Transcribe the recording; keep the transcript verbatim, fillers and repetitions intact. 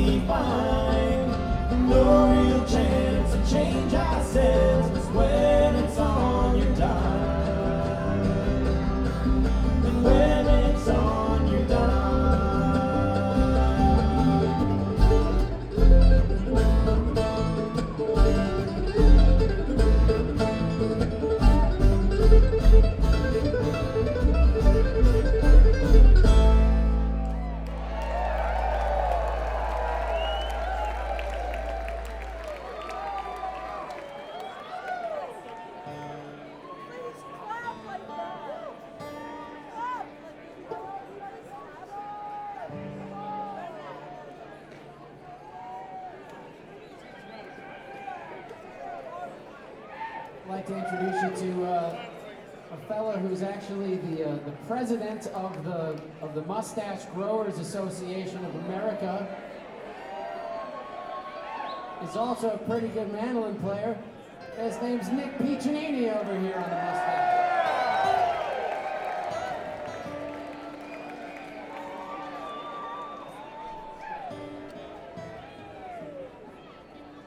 be fine. No real chance to change our senses when it's on your dime. And when it's on your dime. I'd like to introduce you to uh, a fellow who's actually the uh, the president of the of the Mustache Growers Association of America. He's also a pretty good mandolin player. His name's Nick Piccinini over here on the